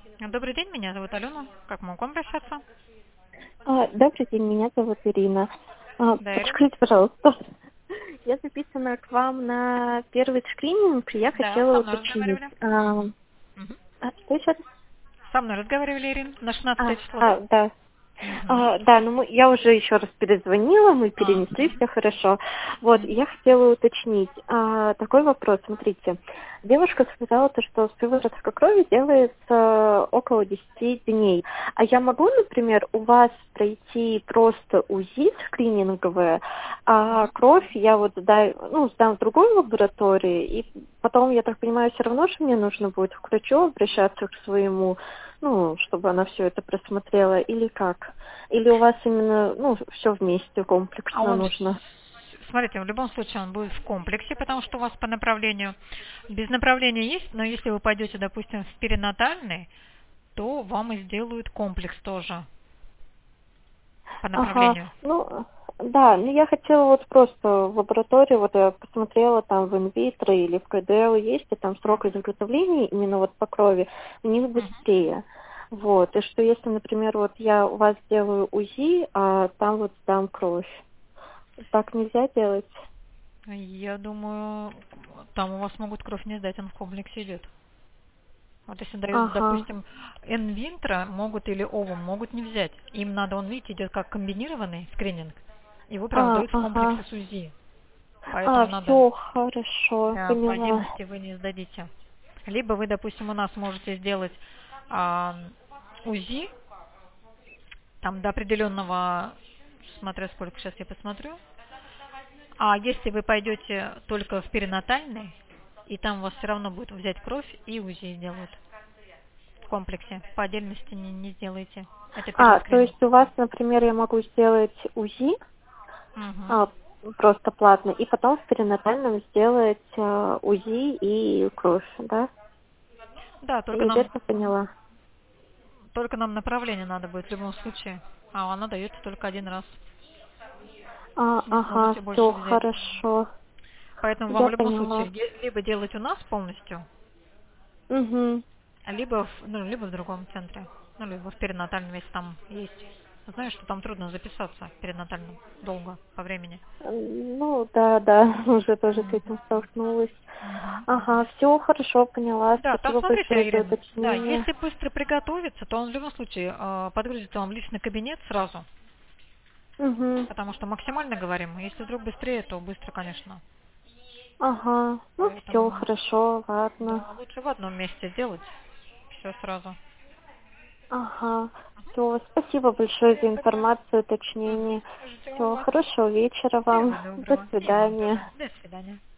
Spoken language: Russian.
Добрый день, меня зовут Алена. Как могу обращаться? Добрый день, меня зовут Ирина. Да, Ирина? Подскажите, пожалуйста, я записана к вам на первый скрининг, и я Да, хотела со мной уточнить. разговаривали. Мгм. Что еще раз? Со мной разговаривали, Ирина, на 16 число, да? Да. Мгм. Да, ну я уже еще раз перезвонила, мы перенесли, Мгм. все хорошо. Вот, и я хотела уточнить. Такой вопрос, смотрите. Девушка сказала, то, что сыворотка крови делается около 10 дней. А я могу, например, у вас пройти просто УЗИ скрининговое, а кровь я вот сдам в другой лаборатории, и потом, я так понимаю, все равно, что мне нужно будет к врачу обращаться к своему, чтобы она все это просмотрела, или как? Или у вас именно, все вместе, А комплексно он, нужно? смотрите, в любом случае он будет в комплексе, потому что у вас по направлению, без направления есть, но если вы пойдете, допустим, в перинатальный, то вам и сделают комплекс тоже по Ага, направлению. да, я хотела вот просто в лаборатории, вот я посмотрела там в инвитро или в КДЛ есть, и там срок изготовления именно вот по крови у них Мгм. быстрее. Вот, и что если, например, вот я у вас делаю УЗИ, а там вот сдам кровь. Так нельзя делать? Я думаю, там у вас могут кровь не сдать, он в комплексе идет. Вот если дают, Ага. допустим, инвитро могут или овум могут не взять. Им надо, он, видите, идет как комбинированный скрининг. Его прям дают в Ага. комплексе с УЗИ. Поэтому надо, Все хорошо, да, по поняла. отдельности вы не сдадите. Либо вы, допустим, у нас можете сделать а, УЗИ, там до определенного, смотря сколько, сейчас я посмотрю. А если вы пойдете только в перинатальный, и там у вас все равно будет взять кровь и УЗИ сделают в комплексе. По отдельности не сделаете. Это первый То скрининг. есть у вас, например, я могу сделать УЗИ, Мгм. просто платно, и потом в перинатальном сделать УЗИ и кровь, да? Да, Я верно поняла? только нам направление надо будет в любом случае. А она дается только один раз. Не Ага, сможете все больше взять. хорошо. Поэтому вам Я в любом поняла. случае либо делать у нас полностью, Угу. либо либо в другом центре. Ну, либо в перинатальном, если там есть. Знаешь, что там трудно записаться в перинатальном долго по времени. Да, уже тоже с Мгм. этим столкнулась. Мгм. Ага, все хорошо, поняла. Да, там Спасибо большое смотрите, за Ирина, да, уточнение. если быстро приготовиться, то он в любом случае подгрузится вам в личный кабинет сразу, Угу. потому что максимально говорим, если вдруг быстрее, то быстро, конечно. Ага, все Поэтому, хорошо, ладно. да, лучше в одном месте делать все сразу. Ага, все, спасибо большое за информацию, уточнение. Ждем Все, вас. хорошего вечера Всего вам. До доброго. И вам тоже. свидания. До свидания.